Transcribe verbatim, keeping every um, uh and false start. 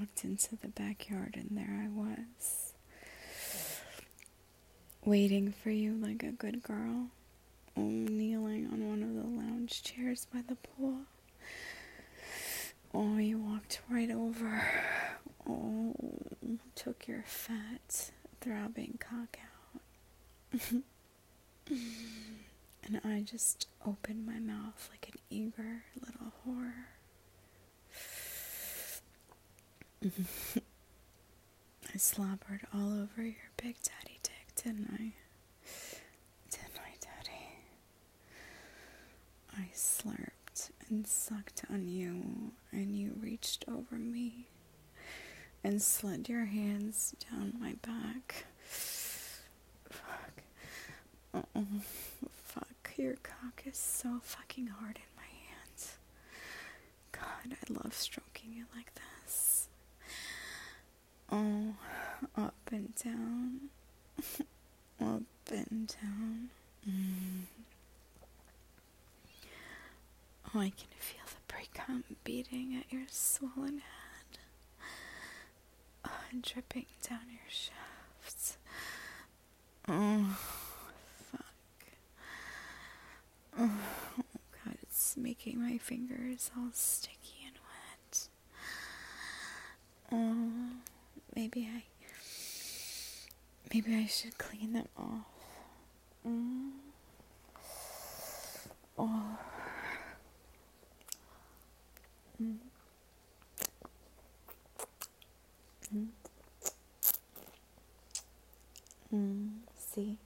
walked into the backyard and there I was, waiting for you like a good girl, oh, kneeling on one of the lounge chairs by the pool. Oh, you walked right over. Oh, took your fat, throbbing cock out. And I just opened my mouth like an eager little whore. I slobbered all over your big daddy dick, didn't I? Didn't I, daddy? I slurped and sucked on you, and you reached over me and slid your hands down my back. Fuck. Oh, fuck. Your cock is so fucking hard in my hands. God, I love stroking you like this. Oh, up and down. Up and down. Mm. Oh, I can feel the pre-cum beating at your swollen head. Oh, dripping down your shafts. Oh, fuck. Oh, God, it's making my fingers all sticky and wet. Oh, maybe I... Maybe I should clean them off. Mm. Oh. Mm. Mm. Mm. See?